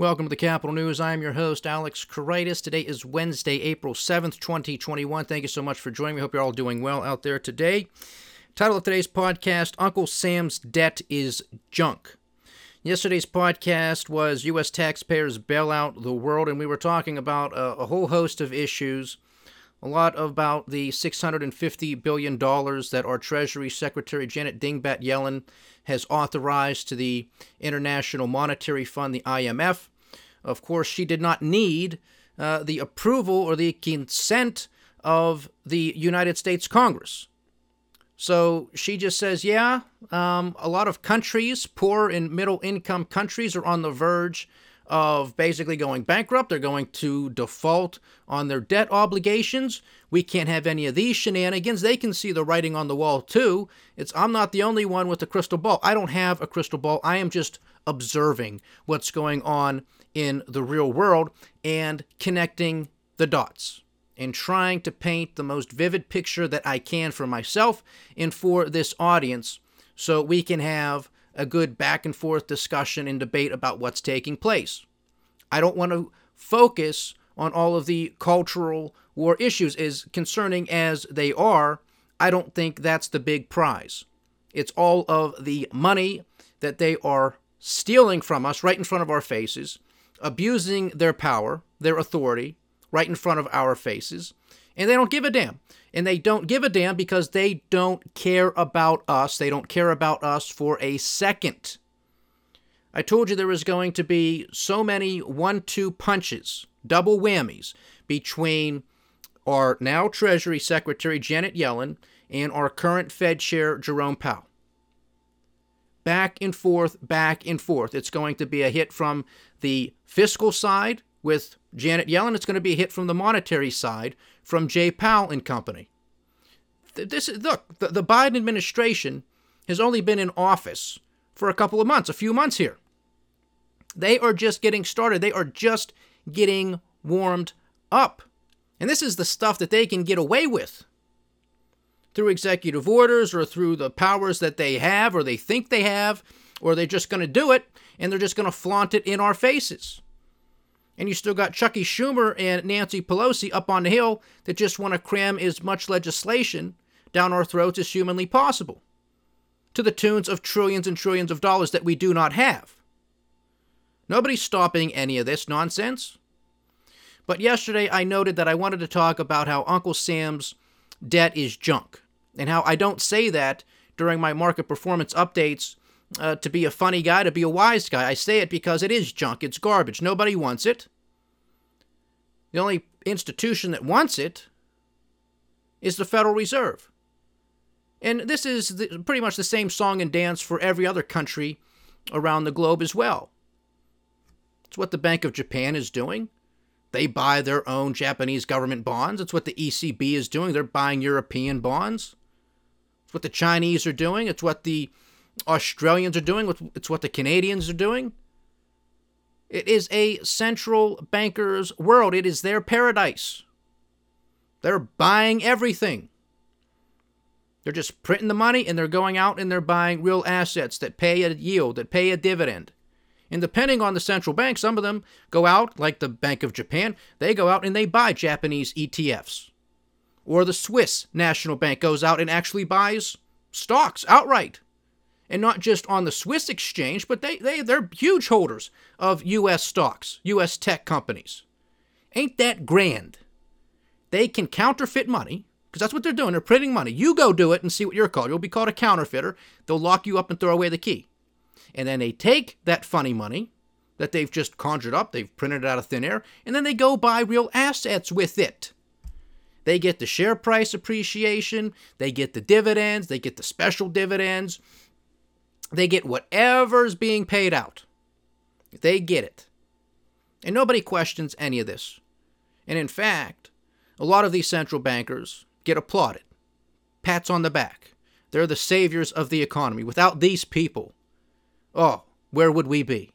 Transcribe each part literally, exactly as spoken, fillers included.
Welcome to the Capital News. I'm your host, Alex Koritis. Today is Wednesday, April seventh, twenty twenty-one. Thank you so much for joining me. Hope you're all doing well out there today. Title of today's podcast, Uncle Sam's Debt is Junk. Yesterday's podcast was U S Taxpayers Bail Out the World, and we were talking about a, a whole host of issues. A lot about the six hundred fifty billion dollars that our Treasury Secretary Janet Dingbat Yellen has authorized to the International Monetary Fund, the I M F. Of course, she did not need uh, the approval or the consent of the United States Congress. So she just says, yeah, um, a lot of countries, poor and middle-income countries, are on the verge of basically going bankrupt. They're going to default on their debt obligations. We can't have any of these shenanigans. They can see the writing on the wall, too. It's I'm not the only one with a crystal ball. I don't have a crystal ball. I am just observing what's going on in the real world and connecting the dots and trying to paint the most vivid picture that I can for myself and for this audience so we can have a good back and forth discussion and debate about what's taking place. I don't want to focus on all of the cultural war issues, as concerning as they are. I don't think that's the big prize. It's all of the money that they are stealing from us right in front of our faces, abusing their power, their authority, right in front of our faces, and they don't give a damn. And they don't give a damn because they don't care about us. They don't care about us for a second. I told you there was going to be so many one-two punches, double whammies, between our now Treasury Secretary Janet Yellen and our current Fed Chair Jerome Powell. Back and forth, back and forth. It's going to be a hit from the fiscal side with Janet Yellen. It's going to be a hit from the monetary side from Jay Powell and company. This look, the, the Biden administration has only been in office for a couple of months, a few months here. They are just getting started. They are just getting warmed up. And this is the stuff that they can get away with through executive orders or through the powers that they have or they think they have, or they're just going to do it and they're just going to flaunt it in our faces. And you still got Chucky Schumer and Nancy Pelosi up on the Hill that just want to cram as much legislation down our throats as humanly possible, to the tunes of trillions and trillions of dollars that we do not have. Nobody's stopping any of this nonsense. But yesterday I noted that I wanted to talk about how Uncle Sam's debt is junk, and how I don't say that during my market performance updates Uh, to be a funny guy, to be a wise guy. I say it because it is junk. It's garbage. Nobody wants it. The only institution that wants it is the Federal Reserve. And this is the, pretty much the same song and dance for every other country around the globe as well. It's what the Bank of Japan is doing. They buy their own Japanese government bonds. It's what the E C B is doing. They're buying European bonds. It's what the Chinese are doing. It's what the Australians are doing. It's what the Canadians are doing. It is a central banker's world. It is their paradise. They're buying everything. They're just printing the money and they're going out and they're buying real assets that pay a yield, that pay a dividend. And depending on the central bank, some of them go out, like the Bank of Japan, they go out and they buy Japanese E T Fs. Or the Swiss National Bank goes out and actually buys stocks outright. And not just on the Swiss exchange, but they, they, they're huge holders of U S stocks, U S tech companies. Ain't that grand? They can counterfeit money, because that's what they're doing. They're printing money. You go do it and see what you're called. You'll be called a counterfeiter. They'll lock you up and throw away the key. And then they take that funny money that they've just conjured up, they've printed it out of thin air, and then they go buy real assets with it. They get the share price appreciation, they get the dividends, they get the special dividends, they get whatever's being paid out. They get it. And nobody questions any of this. And in fact, a lot of these central bankers get applauded. Pats on the back. They're the saviors of the economy. Without these people, oh, where would we be?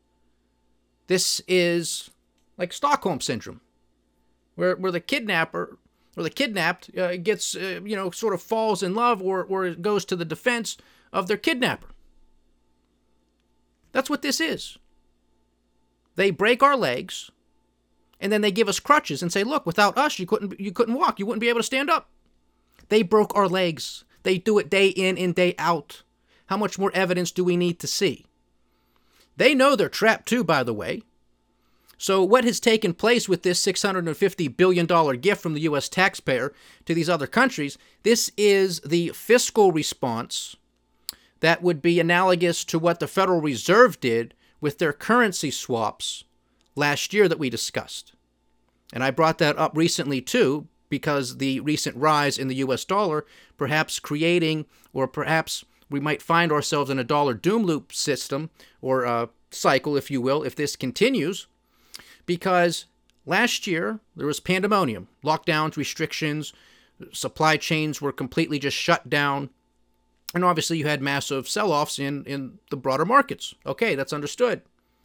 This is like Stockholm Syndrome, where, where the kidnapper or the kidnapped uh, gets, uh, you know, sort of falls in love or, or goes to the defense of their kidnapper. That's what this is. They break our legs, and then they give us crutches and say, look, without us, you couldn't you couldn't walk. You wouldn't be able to stand up. They broke our legs. They do it day in and day out. How much more evidence do we need to see? They know they're trapped too, by the way. So what has taken place with this six hundred fifty billion dollars gift from the U S taxpayer to these other countries, this is the fiscal response that would be analogous to what the Federal Reserve did with their currency swaps last year that we discussed. And I brought that up recently too, because the recent rise in the U S dollar, perhaps creating, or perhaps we might find ourselves in a dollar doom loop system, or a cycle, if you will, if this continues, because last year there was pandemonium, lockdowns, restrictions, supply chains were completely just shut down, and obviously you had massive sell-offs in, in the broader markets. Okay, that's understood.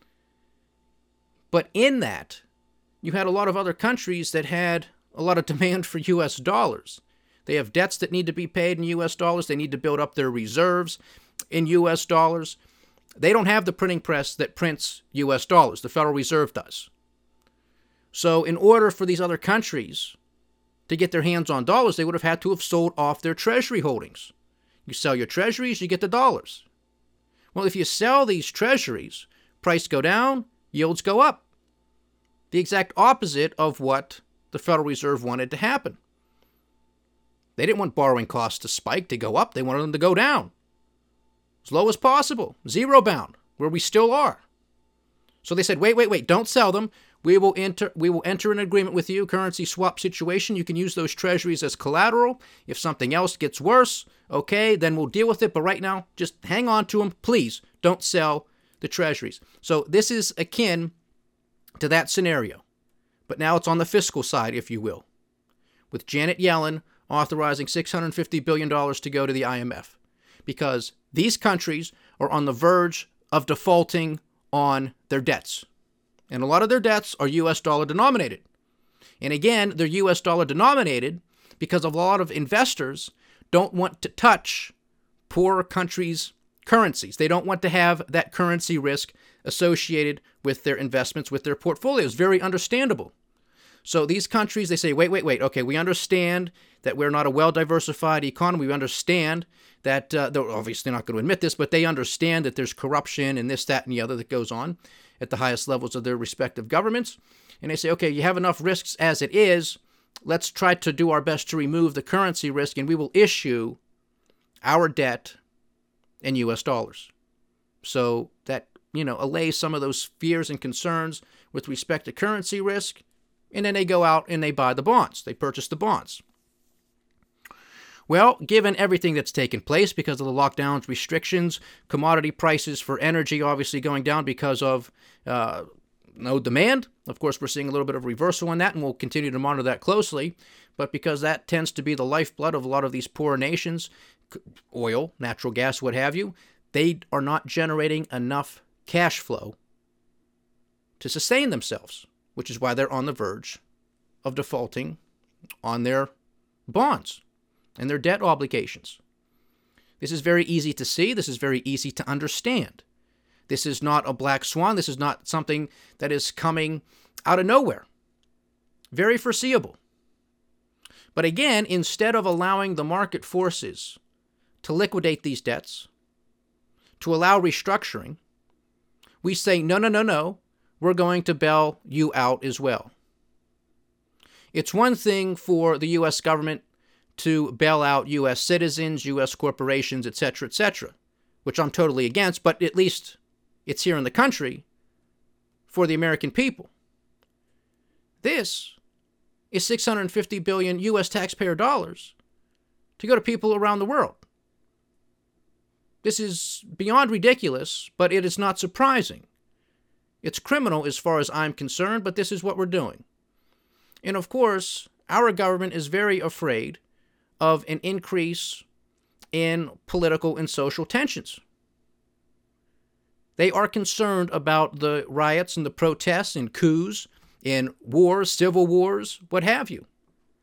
But in that, you had a lot of other countries that had a lot of demand for U S dollars. They have debts that need to be paid in U S dollars. They need to build up their reserves in U S dollars. They don't have the printing press that prints U S dollars. The Federal Reserve does. So in order for these other countries to get their hands on dollars, they would have had to have sold off their treasury holdings. You sell your treasuries, you get the dollars. Well, if you sell these treasuries, price go down, yields go up. The exact opposite of what the Federal Reserve wanted to happen. They didn't want borrowing costs to spike, to go up. They wanted them to go down as low as possible, zero bound, where we still are. So they said, wait, wait, wait, don't sell them. We will enter we will enter an agreement with you, currency swap situation. You can use those treasuries as collateral. If something else gets worse, okay, then we'll deal with it. But right now, just hang on to them. Please don't sell the treasuries. So this is akin to that scenario. But now it's on the fiscal side, if you will, with Janet Yellen authorizing six hundred fifty billion dollars to go to the I M F, because these countries are on the verge of defaulting on their debts. And a lot of their debts are U S dollar denominated. And again, they're U S dollar denominated because a lot of investors don't want to touch poor countries' currencies. They don't want to have that currency risk associated with their investments, with their portfolios. Very understandable. So these countries, they say, wait, wait, wait. Okay, we understand that we're not a well-diversified economy. We understand that, uh, they're obviously not going to admit this, but they understand that there's corruption and this, that, and the other that goes on at the highest levels of their respective governments. And they say, okay, you have enough risks as it is. Let's try to do our best to remove the currency risk, and we will issue our debt in U S dollars. So that, you know, allays some of those fears and concerns with respect to currency risk. And then they go out and they buy the bonds. They purchase the bonds. Well, given everything that's taken place because of the lockdowns, restrictions, commodity prices for energy obviously going down because of uh, no demand. Of course, we're seeing a little bit of reversal in that, and we'll continue to monitor that closely. But because that tends to be the lifeblood of a lot of these poor nations, oil, natural gas, what have you, they are not generating enough cash flow to sustain themselves, which is why they're on the verge of defaulting on their bonds and their debt obligations. This is very easy to see. This is very easy to understand. This is not a black swan. This is not something that is coming out of nowhere. Very foreseeable. But again, instead of allowing the market forces to liquidate these debts, to allow restructuring, we say, no, no, no, no. We're going to bail you out as well. It's one thing for the U S government to bail out U S citizens, U S corporations, et cetera, et cetera, which I'm totally against, but at least it's here in the country for the American people. This is six hundred fifty billion U S taxpayer dollars to go to people around the world. This is beyond ridiculous, but it is not surprising. It's criminal as far as I'm concerned, but this is what we're doing. And of course, our government is very afraid of an increase in political and social tensions. They are concerned about the riots and the protests and coups and wars, civil wars, what have you.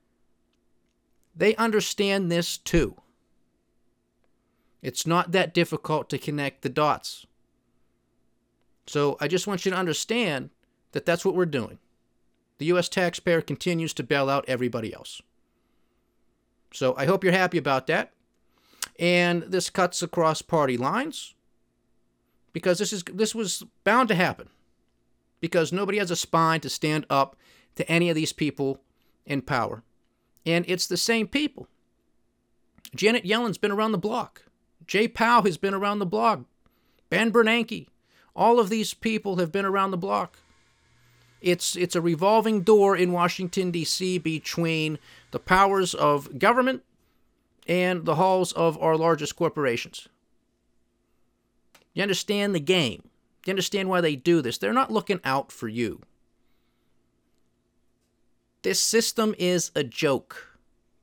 They understand this too. It's not that difficult to connect the dots. So I just want you to understand that that's what we're doing. The U S taxpayer continues to bail out everybody else. So I hope you're happy about that. And this cuts across party lines, because this is this was bound to happen, because nobody has a spine to stand up to any of these people in power. And it's the same people. Janet Yellen's been around the block. Jay Powell has been around the block. Ben Bernanke. All of these people have been around the block. It's it's a revolving door in Washington, D C between the powers of government and the halls of our largest corporations. You understand the game. You understand why they do this. They're not looking out for you. This system is a joke.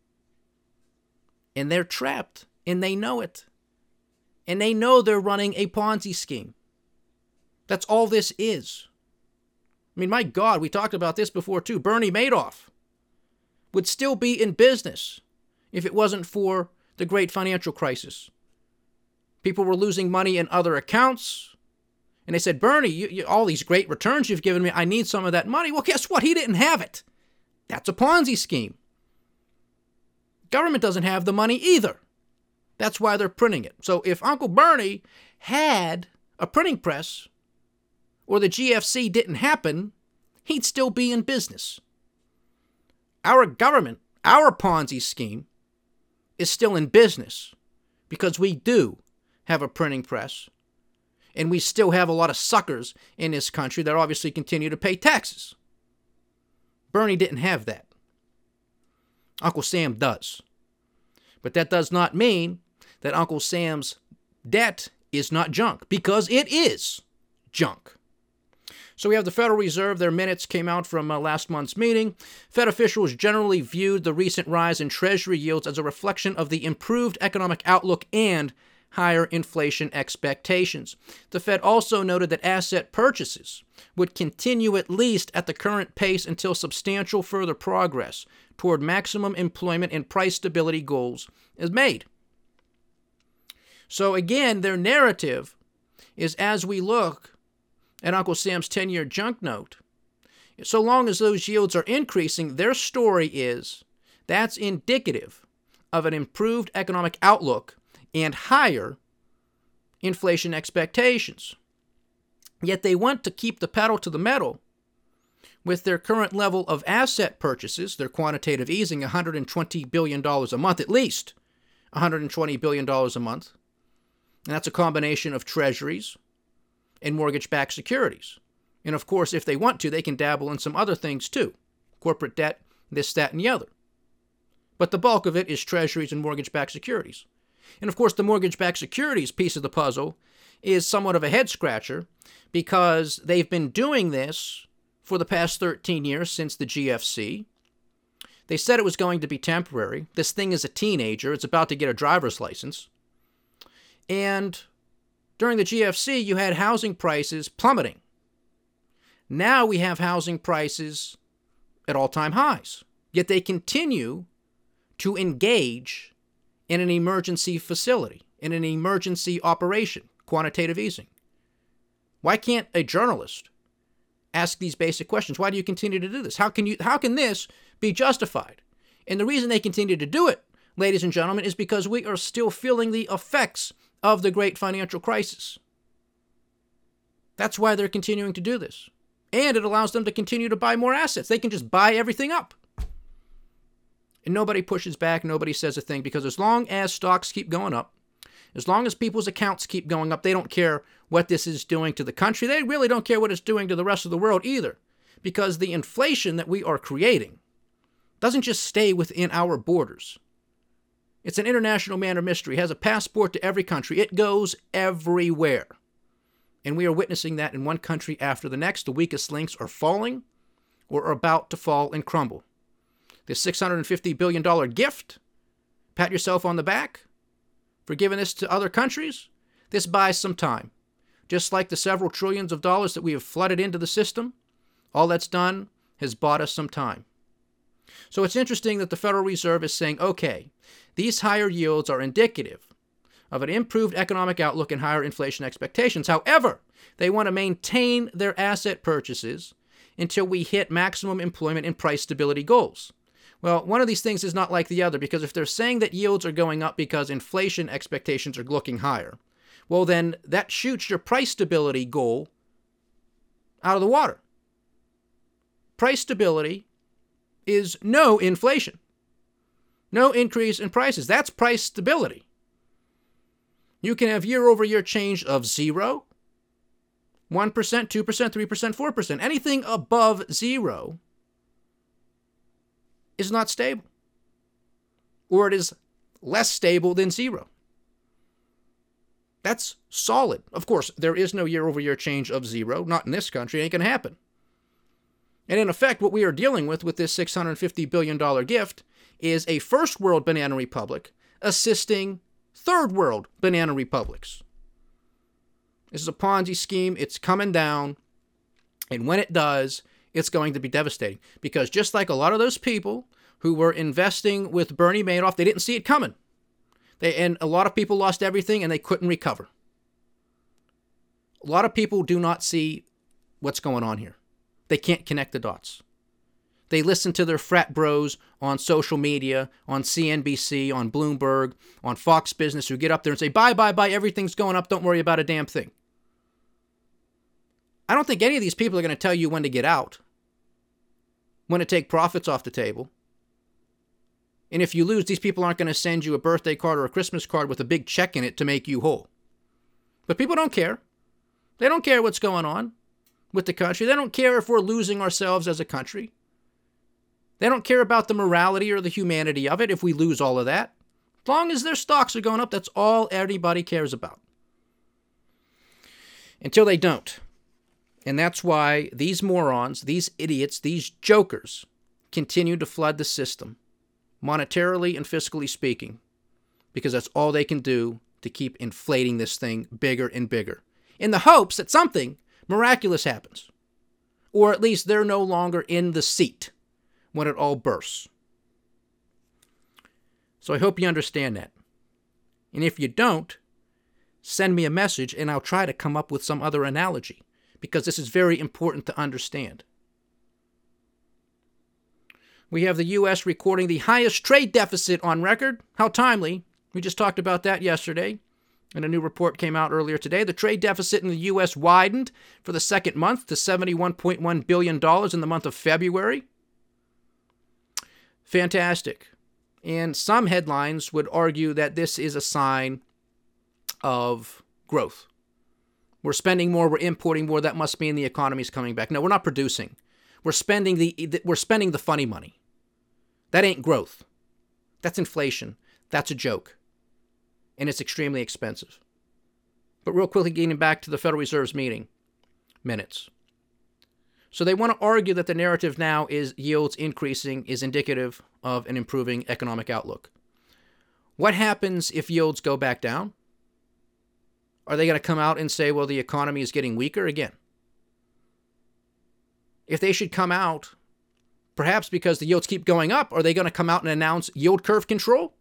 And they're trapped, and they know it. And they know they're running a Ponzi scheme. That's all this is. I mean, my God, we talked about this before too. Bernie Madoff would still be in business if it wasn't for the great financial crisis. People were losing money in other accounts. And they said, Bernie, you, you, all these great returns you've given me, I need some of that money. Well, guess what? He didn't have it. That's a Ponzi scheme. Government doesn't have the money either. That's why they're printing it. So if Uncle Bernie had a printing press, or the G F C didn't happen, he'd still be in business. Our government, our Ponzi scheme, is still in business because we do have a printing press, and we still have a lot of suckers in this country that obviously continue to pay taxes. Bernie didn't have that. Uncle Sam does. But that does not mean that Uncle Sam's debt is not junk, because it is junk. So we have the Federal Reserve. Their minutes came out from uh, last month's meeting. Fed officials generally viewed the recent rise in Treasury yields as a reflection of the improved economic outlook and higher inflation expectations. The Fed also noted that asset purchases would continue at least at the current pace until substantial further progress toward maximum employment and price stability goals is made. So again, their narrative is, as we look at Uncle Sam's ten-year junk note, so long as those yields are increasing, their story is that's indicative of an improved economic outlook and higher inflation expectations. Yet they want to keep the pedal to the metal with their current level of asset purchases, their quantitative easing, one hundred twenty billion dollars a month, at least one hundred twenty billion dollars a month. And that's a combination of treasuries and mortgage-backed securities. And of course, if they want to, they can dabble in some other things too. Corporate debt, this, that, and the other. But the bulk of it is treasuries and mortgage-backed securities. And of course, the mortgage-backed securities piece of the puzzle is somewhat of a head-scratcher, because they've been doing this for the past thirteen years since the G F C. They said it was going to be temporary. This thing is a teenager. It's about to get a driver's license. And during the G F C, you had housing prices plummeting. Now we have housing prices at all-time highs. Yet they continue to engage in an emergency facility, in an emergency operation, quantitative easing. Why can't a journalist ask these basic questions? Why do you continue to do this? How can you? How can this be justified? And the reason they continue to do it, ladies and gentlemen, is because we are still feeling the effects of the great financial crisis. That's why they're continuing to do this. And it allows them to continue to buy more assets. They can just buy everything up. And nobody pushes back, nobody says a thing, because as long as stocks keep going up, as long as people's accounts keep going up, they don't care what this is doing to the country. They really don't care what it's doing to the rest of the world either, because the inflation that we are creating doesn't just stay within our borders. It's an international man of mystery. It has a passport to every country. It goes everywhere. And we are witnessing that in one country after the next. The weakest links are falling or are about to fall and crumble. This six hundred fifty billion dollars gift, pat yourself on the back for giving this to other countries. This buys some time. Just like the several trillions of dollars that we have flooded into the system, all that's done has bought us some time. So it's interesting that the Federal Reserve is saying, okay, these higher yields are indicative of an improved economic outlook and higher inflation expectations. However, they want to maintain their asset purchases until we hit maximum employment and price stability goals. Well, one of these things is not like the other, because if they're saying that yields are going up because inflation expectations are looking higher, well, then that shoots your price stability goal out of the water. Price stability is no inflation, no increase in prices. That's price stability. You can have year-over-year change of zero, one percent, two percent, three percent, four percent. Anything above zero is not stable, or it is less stable than zero. That's solid. Of course, there is no year-over-year change of zero. Not in this country. It ain't going to happen. And in effect, what we are dealing with with this six hundred fifty billion dollars gift is a first world banana republic assisting third world banana republics. This is a Ponzi scheme. It's coming down. And when it does, it's going to be devastating. Because just like a lot of those people who were investing with Bernie Madoff, they didn't see it coming. They, and a lot of people lost everything and they couldn't recover. A lot of people do not see what's going on here. They can't connect the dots. They listen to their frat bros on social media, on C N B C, on Bloomberg, on Fox Business, who get up there and say, bye, bye, bye, everything's going up, don't worry about a damn thing. I don't think any of these people are going to tell you when to get out, when to take profits off the table. And if you lose, these people aren't going to send you a birthday card or a Christmas card with a big check in it to make you whole. But people don't care. They don't care what's going on with the country. They don't care if we're losing ourselves as a country. They don't care about the morality or the humanity of it if we lose all of that. As long as their stocks are going up, that's all anybody cares about. Until they don't. And that's why these morons, these idiots, these jokers continue to flood the system, monetarily and fiscally speaking, because that's all they can do to keep inflating this thing bigger and bigger, in the hopes that something miraculous happens, or at least they're no longer in the seat when it all bursts. So I hope you understand that. And if you don't, send me a message and I'll try to come up with some other analogy, because this is very important to understand. We have the U S recording the highest trade deficit on record. How timely. We just talked about that yesterday. And a new report came out earlier today. The trade deficit in the U S widened for the second month to seventy-one point one billion dollars in the month of February. Fantastic. And some headlines would argue that this is a sign of growth. We're spending more, we're importing more, that must mean the economy's coming back. No, we're not producing. We're spending the we're spending the funny money. That ain't growth. That's inflation. That's a joke. And it's extremely expensive. But real quickly, getting back to the Federal Reserve's meeting minutes. So they want to argue that the narrative now is yields increasing is indicative of an improving economic outlook. What happens if yields go back down? Are they going to come out and say, well, the economy is getting weaker again? If they should come out, perhaps because the yields keep going up, are they going to come out and announce yield curve control?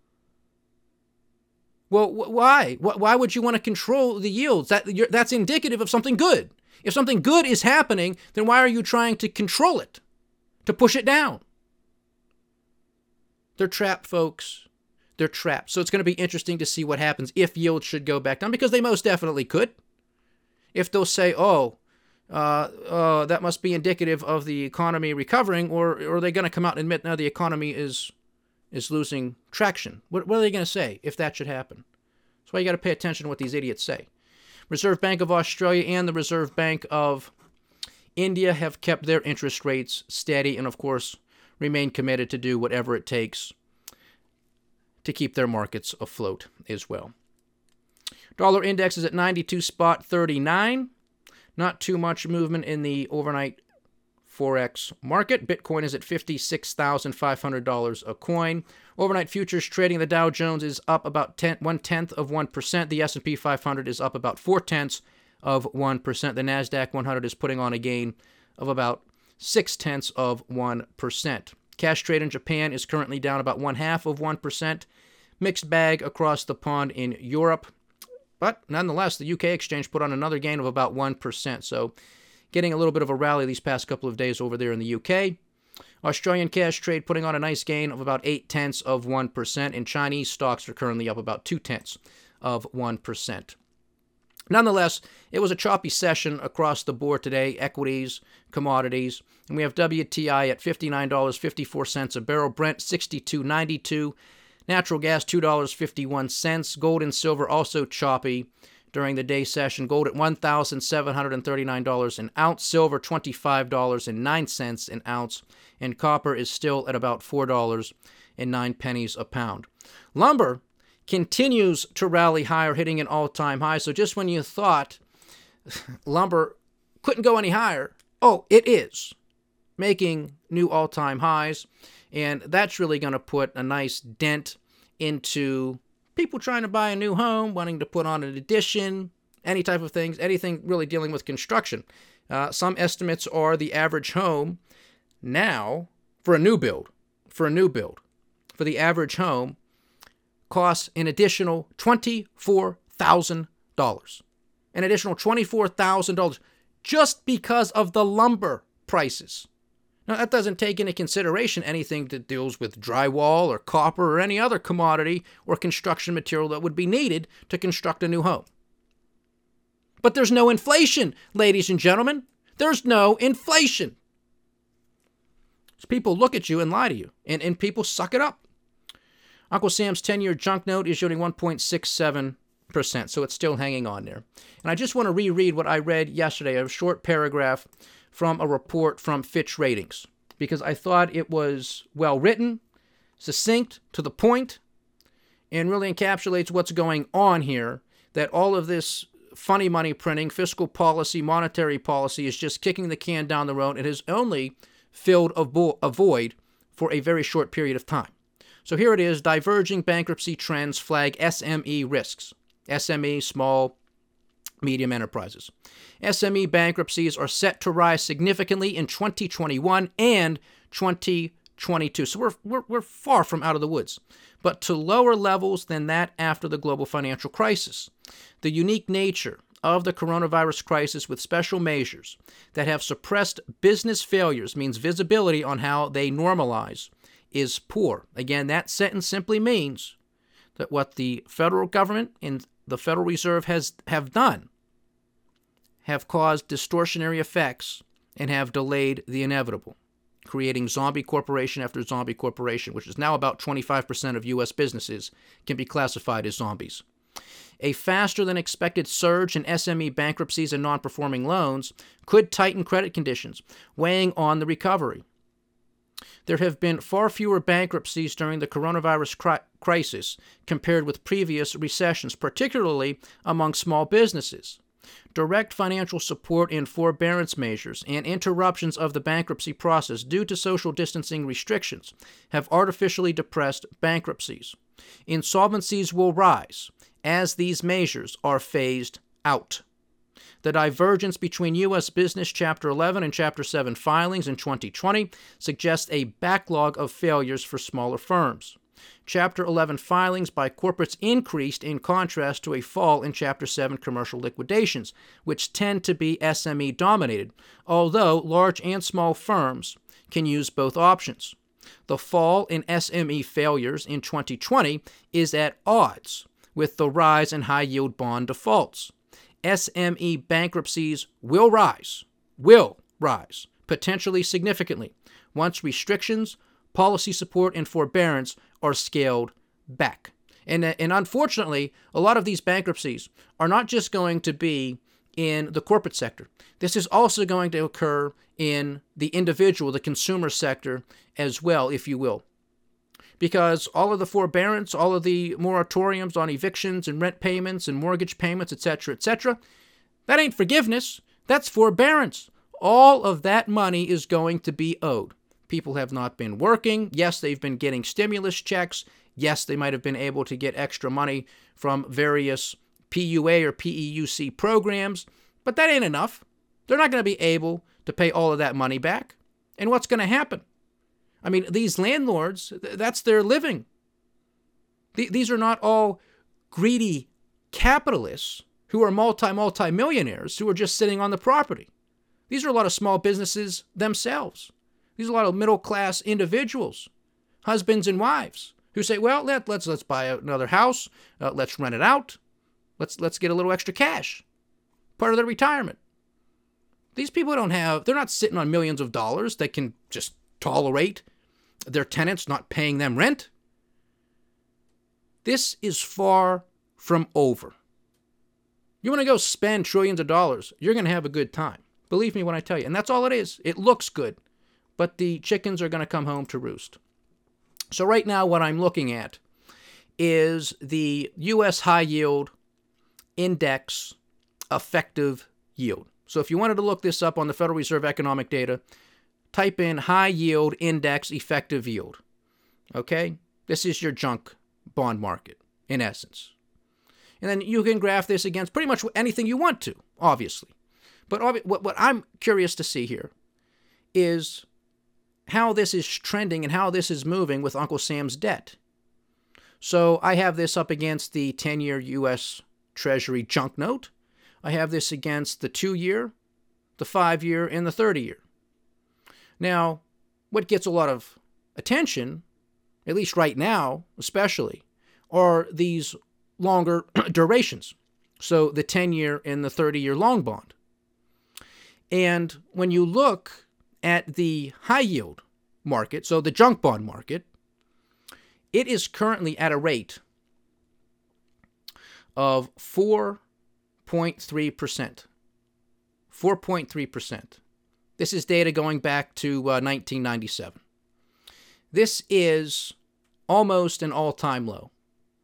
Well, wh- why? Wh- why would you want to control the yields? That, that's indicative of something good. If something good is happening, then why are you trying to control it, to push it down? They're trapped, folks. They're trapped. So it's going to be interesting to see what happens if yields should go back down, because they most definitely could. If they'll say, oh, uh, uh, that must be indicative of the economy recovering, or, or are they going to come out and admit, no, the economy is is losing traction? What, what are they going to say if that should happen? That's why you got to pay attention to what these idiots say. Reserve Bank of Australia and the Reserve Bank of India have kept their interest rates steady and, of course, remain committed to do whatever it takes to keep their markets afloat as well. Dollar index is at ninety-two spot thirty-nine. Not too much movement in the overnight Forex market. Bitcoin is at fifty-six thousand five hundred dollars a coin. Overnight futures trading, the Dow Jones is up about ten, one-tenth of one percent. The S and P five hundred is up about four-tenths of one percent. The NASDAQ one hundred is putting on a gain of about six-tenths of one percent. Cash trade in Japan is currently down about one-half of one percent. Mixed bag across the pond in Europe. But nonetheless, the U K exchange put on another gain of about one percent. So getting a little bit of a rally these past couple of days over there in the U K. Australian cash trade putting on a nice gain of about eight tenths of one percent, and Chinese stocks are currently up about two tenths of one percent. Nonetheless, it was a choppy session across the board today, equities, commodities, and we have W T I at fifty-nine dollars and fifty-four cents a barrel, Brent sixty-two ninety-two, natural gas two dollars and fifty-one cents, gold and silver also choppy during the day session. Gold at one thousand seven hundred thirty-nine dollars an ounce, silver twenty-five dollars and nine cents an ounce, and copper is still at about four dollars and nine pennies a pound. Lumber continues to rally higher, hitting an all-time high. So just when you thought lumber couldn't go any higher, oh, it is making new all-time highs, and that's really going to put a nice dent into people trying to buy a new home, wanting to put on an addition, any type of things, anything really dealing with construction. Uh, some estimates are the average home now for a new build, for a new build, for the average home costs an additional twenty-four thousand dollars. An additional twenty-four thousand dollars just because of the lumber prices. Now, that doesn't take into consideration anything that deals with drywall or copper or any other commodity or construction material that would be needed to construct a new home. But there's no inflation, ladies and gentlemen. There's no inflation. So people look at you and lie to you, and, and people suck it up. Uncle Sam's ten-year junk note is yielding one point six seven percent, so it's still hanging on there. And I just want to reread what I read yesterday, a short paragraph from a report from Fitch Ratings, because I thought it was well written, succinct, to the point, and really encapsulates what's going on here, that all of this funny money printing, fiscal policy, monetary policy is just kicking the can down the road. It has only filled a, vo- a void for a very short period of time. So here it is, diverging bankruptcy trends flag S M E risks. S M E, small, medium enterprises. S M E bankruptcies are set to rise significantly in twenty twenty-one and twenty twenty-two. So we're, we're, we're far from out of the woods, but to lower levels than that after the global financial crisis. The unique nature of the coronavirus crisis with special measures that have suppressed business failures means visibility on how they normalize is poor. Again, that sentence simply means that what the federal government and the Federal Reserve has have done have caused distortionary effects and have delayed the inevitable, creating zombie corporation after zombie corporation, which is now about twenty-five percent of U S businesses can be classified as zombies. A faster than expected surge in S M E bankruptcies and non-performing loans could tighten credit conditions, weighing on the recovery. There have been far fewer bankruptcies during the coronavirus cri- crisis compared with previous recessions, particularly among small businesses. Direct financial support and forbearance measures and interruptions of the bankruptcy process due to social distancing restrictions have artificially depressed bankruptcies. Insolvencies will rise as these measures are phased out. The divergence between U S Business Chapter eleven and Chapter seven filings in twenty twenty suggests a backlog of failures for smaller firms. Chapter eleven filings by corporates increased in contrast to a fall in Chapter seven commercial liquidations, which tend to be S M E-dominated, although large and small firms can use both options. The fall in S M E failures in twenty twenty is at odds with the rise in high-yield bond defaults. S M E bankruptcies will rise, will rise, potentially significantly, once restrictions, policy support, and forbearance are scaled back. And, and unfortunately, a lot of these bankruptcies are not just going to be in the corporate sector. This is also going to occur in the individual, the consumer sector as well, if you will. Because all of the forbearance, all of the moratoriums on evictions and rent payments and mortgage payments, et cetera, et cetera, that ain't forgiveness. That's forbearance. All of that money is going to be owed. People have not been working. Yes, they've been getting stimulus checks. Yes, they might have been able to get extra money from various P U A or P E U C programs, but that ain't enough. They're not going to be able to pay all of that money back. And what's going to happen? I mean, these landlords, that's their living. These are not all greedy capitalists who are multi, multi-millionaires who are just sitting on the property. These are a lot of small businesses themselves. These are a lot of middle-class individuals, husbands and wives, who say, well, let, let's let's buy another house, uh, let's rent it out, let's let's get a little extra cash, part of their retirement. These people don't have, they're not sitting on millions of dollars that can just tolerate their tenants not paying them rent. This is far from over. You want to go spend trillions of dollars, you're going to have a good time. Believe me when I tell you. And that's all it is. It looks good, but the chickens are going to come home to roost. So right now what I'm looking at is the U S high yield index effective yield. So if you wanted to look this up on the Federal Reserve economic data, type in high yield index effective yield. Okay? This is your junk bond market, in essence. And then you can graph this against pretty much anything you want to, obviously. But obvi- what, what I'm curious to see here is how this is trending and how this is moving with Uncle Sam's debt. So I have this up against the ten-year U S Treasury junk note. I have this against the two-year, the five-year, and the thirty-year. Now, what gets a lot of attention, at least right now especially, are these longer durations. So the ten-year and the thirty-year long bond. And when you look at the high-yield market, so the junk bond market, it is currently at a rate of four point three percent. four point three percent. This is data going back to uh, nineteen ninety-seven. This is almost an all-time low.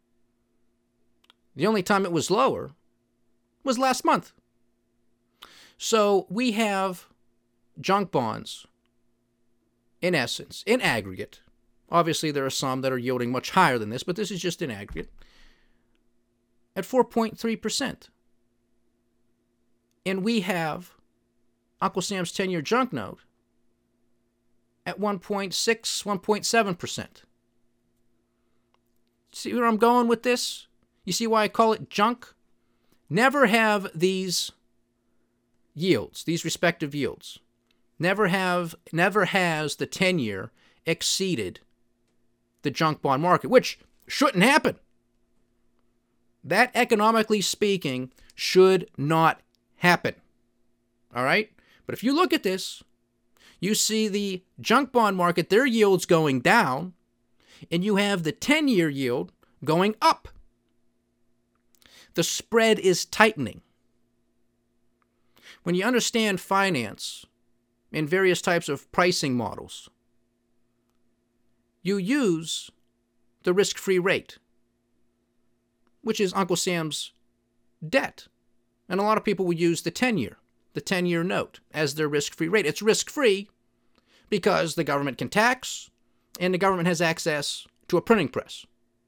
The only time it was lower was last month. So we have junk bonds, in essence, in aggregate. Obviously, there are some that are yielding much higher than this, but this is just in aggregate, at four point three percent. And we have Uncle Sam's ten-year junk note at one point six, one point seven percent. See where I'm going with this? You see why I call it junk? Never have these yields, these respective yields. Never have, never has the ten-year exceeded the junk bond market, which shouldn't happen. That, economically speaking, should not happen. All right? But if you look at this, you see the junk bond market, their yields going down, and you have the ten-year yield going up. The spread is tightening. When you understand finance and various types of pricing models, you use the risk-free rate, which is Uncle Sam's debt. And a lot of people will use the ten-year, the ten-year note as their risk-free rate. It's risk-free because the government can tax and the government has access to a printing press.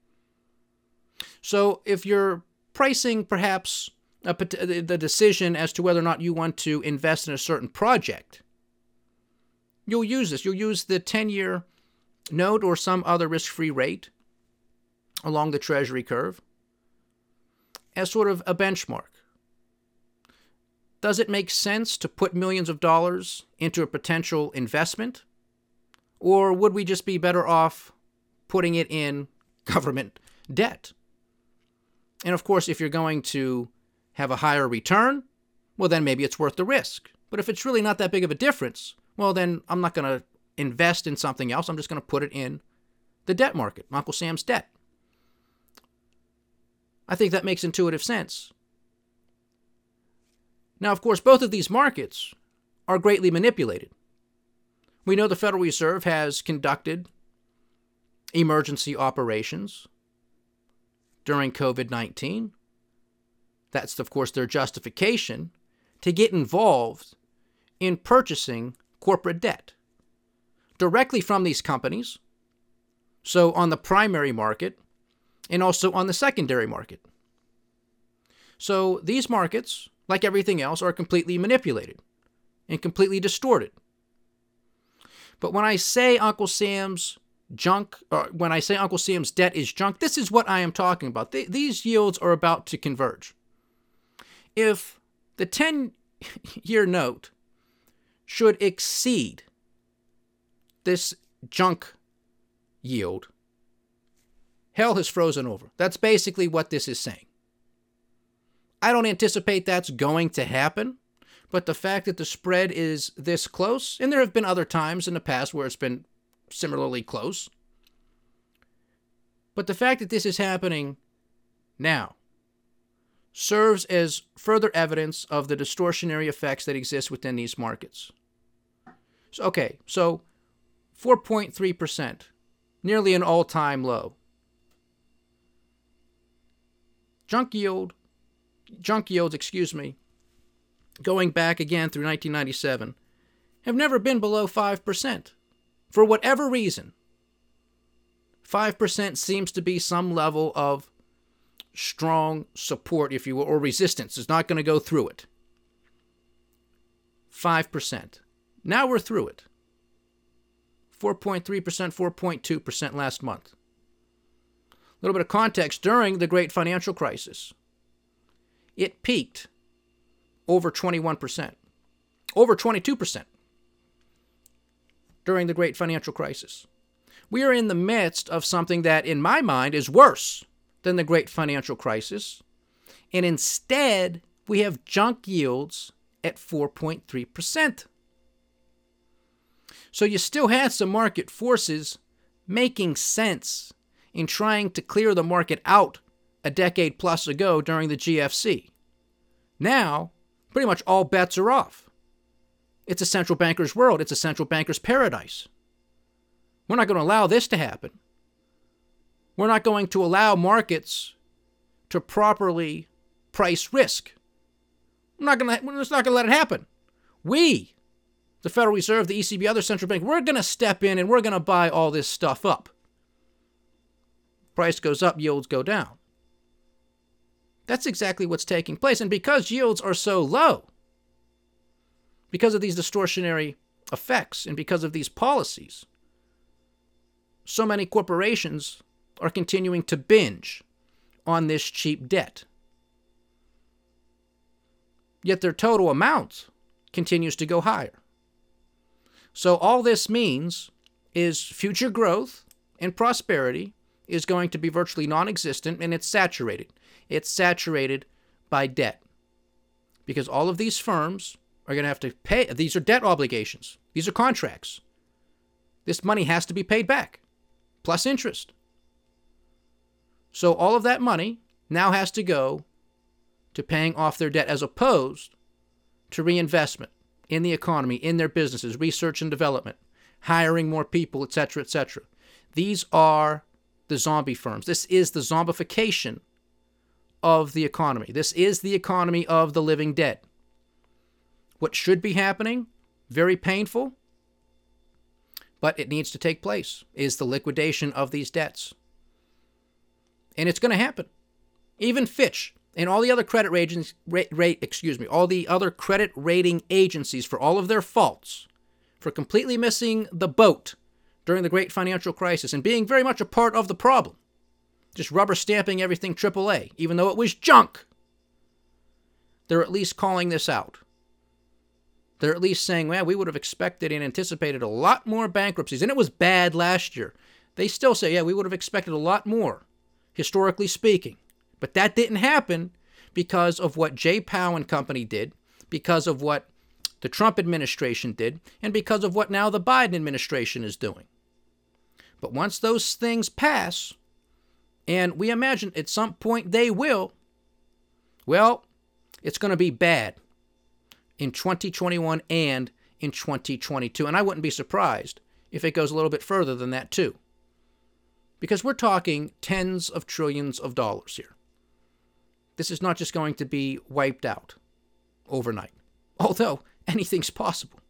So if you're pricing perhaps a, the decision as to whether or not you want to invest in a certain project, you'll use this. You'll use the ten-year note or some other risk-free rate along the Treasury curve as sort of a benchmark. Does it make sense to put millions of dollars into a potential investment? Or would we just be better off putting it in government debt? And of course, if you're going to have a higher return, well, then maybe it's worth the risk. But if it's really not that big of a difference, well, then I'm not going to invest in something else. I'm just going to put it in the debt market, Uncle Sam's debt. I think that makes intuitive sense. Now, of course, both of these markets are greatly manipulated. We know the Federal Reserve has conducted emergency operations during covid nineteen. That's, of course, their justification to get involved in purchasing corporate debt directly from these companies, so on the primary market and also on the secondary market. So these markets, like everything else, are completely manipulated and completely distorted. But when I say Uncle Sam's junk, or when I say Uncle Sam's debt is junk, this is what I am talking about. Th- these yields are about to converge. If the ten-year note should exceed this junk yield, hell has frozen over. That's basically what this is saying. I don't anticipate that's going to happen, but the fact that the spread is this close, and there have been other times in the past where it's been similarly close, but the fact that this is happening now serves as further evidence of the distortionary effects that exist within these markets. So, okay, so four point three percent, nearly an all-time low. Junk yield, junk yields, excuse me, going back again through nineteen ninety-seven, have never been below five percent. For whatever reason, five percent seems to be some level of strong support, if you will, or resistance. It's not going to go through it. five percent. Now we're through it. four point three percent, four point two percent last month. A little bit of context. During the great financial crisis, it peaked over twenty-one percent, over twenty-two percent during the great financial crisis. We are in the midst of something that, in my mind, is worse than the great financial crisis, and instead, we have junk yields at four point three percent. So you still had some market forces making sense in trying to clear the market out a decade plus ago during the G F C. Now, pretty much all bets are off. It's a central banker's world. It's a central banker's paradise. We're not going to allow this to happen. We're not going to allow markets to properly price risk. We're not going to, we're just not going to let it happen. We, the Federal Reserve, the E C B, other central banks, we're going to step in and we're going to buy all this stuff up. Price goes up, yields go down. That's exactly what's taking place. And because yields are so low, because of these distortionary effects and because of these policies, so many corporations are continuing to binge on this cheap debt. Yet their total amount continues to go higher. So all this means is future growth and prosperity is going to be virtually non-existent, and it's saturated. It's saturated by debt. Because all of these firms are going to have to pay. These are debt obligations. These are contracts. This money has to be paid back, plus interest. So all of that money now has to go to paying off their debt as opposed to reinvestment in the economy, in their businesses, research and development, hiring more people, et cetera, et cetera. These are the zombie firms. This is the zombification of the economy. This is the economy of the living dead. What should be happening, very painful, but it needs to take place, is the liquidation of these debts. And it's going to happen. Even Fitch and all the other credit ratings, rate, rate, excuse me, all the other credit rating agencies, for all of their faults, for completely missing the boat during the great financial crisis and being very much a part of the problem, just rubber stamping everything triple A, even though it was junk, they're at least calling this out. They're at least saying, well, we would have expected and anticipated a lot more bankruptcies, and it was bad last year. They still say, yeah, we would have expected a lot more, historically speaking. But that didn't happen because of what Jay Powell and company did, because of what the Trump administration did, and because of what now the Biden administration is doing. But once those things pass, and we imagine at some point they will, well, it's going to be bad in twenty twenty-one and in twenty twenty-two. And I wouldn't be surprised if it goes a little bit further than that too. Because we're talking tens of trillions of dollars here. This is not just going to be wiped out overnight, although anything's possible.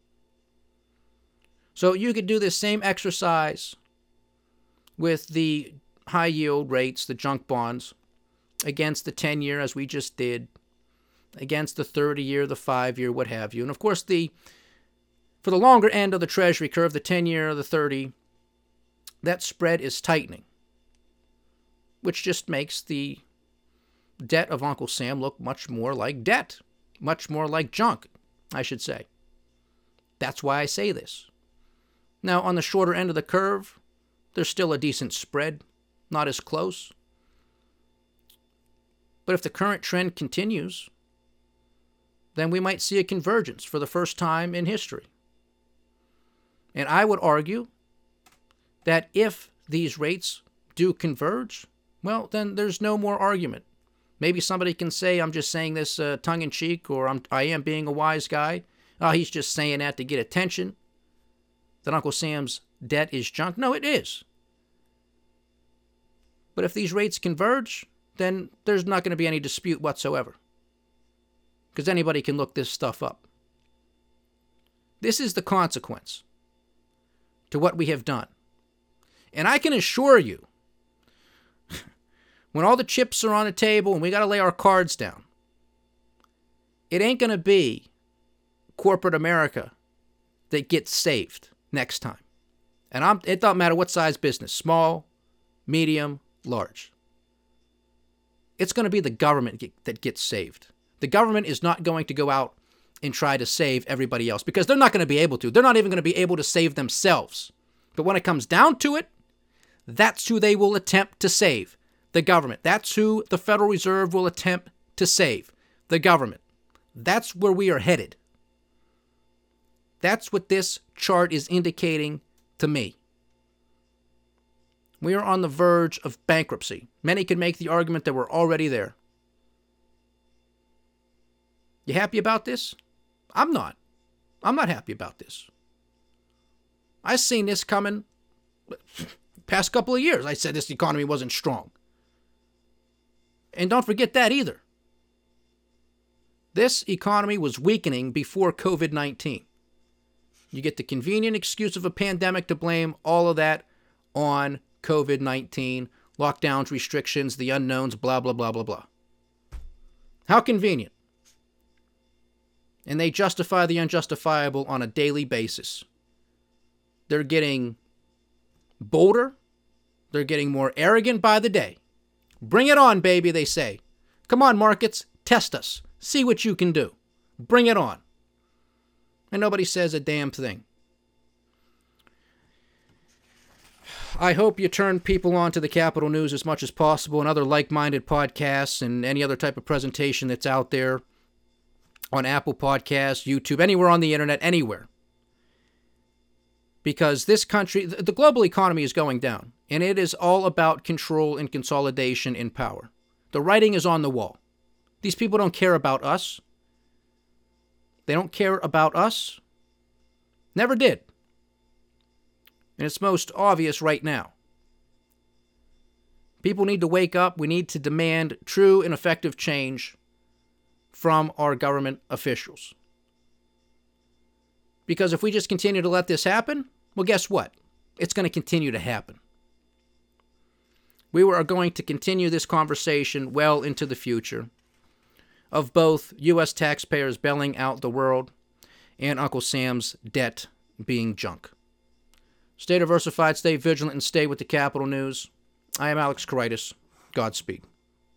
So you could do this same exercise with the high yield rates, the junk bonds, against the ten-year, as we just did, against the thirty-year, the five-year, what have you. And of course, the for the longer end of the Treasury curve, the ten-year, the thirty, that spread is tightening, which just makes the debt of Uncle Sam look much more like debt, much more like junk, I should say. That's why I say this. Now, on the shorter end of the curve, there's still a decent spread, not as close. But if the current trend continues, then we might see a convergence for the first time in history. And I would argue that if these rates do converge, well, then there's no more argument. Maybe somebody can say I'm just saying this uh, tongue-in-cheek, or I'm, I am being a wise guy. Oh, he's just saying that to get attention, that Uncle Sam's debt is junk. No, it is. But if these rates converge, then there's not going to be any dispute whatsoever, because anybody can look this stuff up. This is the consequence to what we have done. And I can assure you, when all the chips are on the table and we got to lay our cards down, it ain't going to be corporate America that gets saved next time. And I'm, it doesn't matter what size business, small, medium, large. It's going to be the government that gets saved. The government is not going to go out and try to save everybody else, because they're not going to be able to. They're not even going to be able to save themselves. But when it comes down to it, that's who they will attempt to save. The government. That's who the Federal Reserve will attempt to save. The government. That's where we are headed. That's what this chart is indicating to me. We are on the verge of bankruptcy. Many could make the argument that we're already there. You happy about this? I'm not. I'm not happy about this. I've seen this coming past couple of years. I said this economy wasn't strong. And don't forget that either. This economy was weakening before covid nineteen. You get the convenient excuse of a pandemic to blame all of that on covid nineteen, lockdowns, restrictions, the unknowns, blah, blah, blah, blah, blah. How convenient. And they justify the unjustifiable on a daily basis. They're getting bolder. They're getting more arrogant by the day. Bring it on, baby, they say. Come on, markets, test us. See what you can do. Bring it on. And nobody says a damn thing. I hope you turn people on to the Capital News as much as possible, and other like-minded podcasts and any other type of presentation that's out there on Apple Podcasts, YouTube, anywhere on the internet, anywhere. Because this country, the global economy is going down, and it is all about control and consolidation in power. The writing is on the wall. These people don't care about us. They don't care about us. Never did. And it's most obvious right now. People need to wake up. We need to demand true and effective change from our government officials. Because if we just continue to let this happen, well, guess what? It's going to continue to happen. We are going to continue this conversation well into the future of both U S taxpayers bailing out the world and Uncle Sam's debt being junk. Stay diversified, stay vigilant, and stay with the Capital News. I am Alex Kouraitis. Godspeed.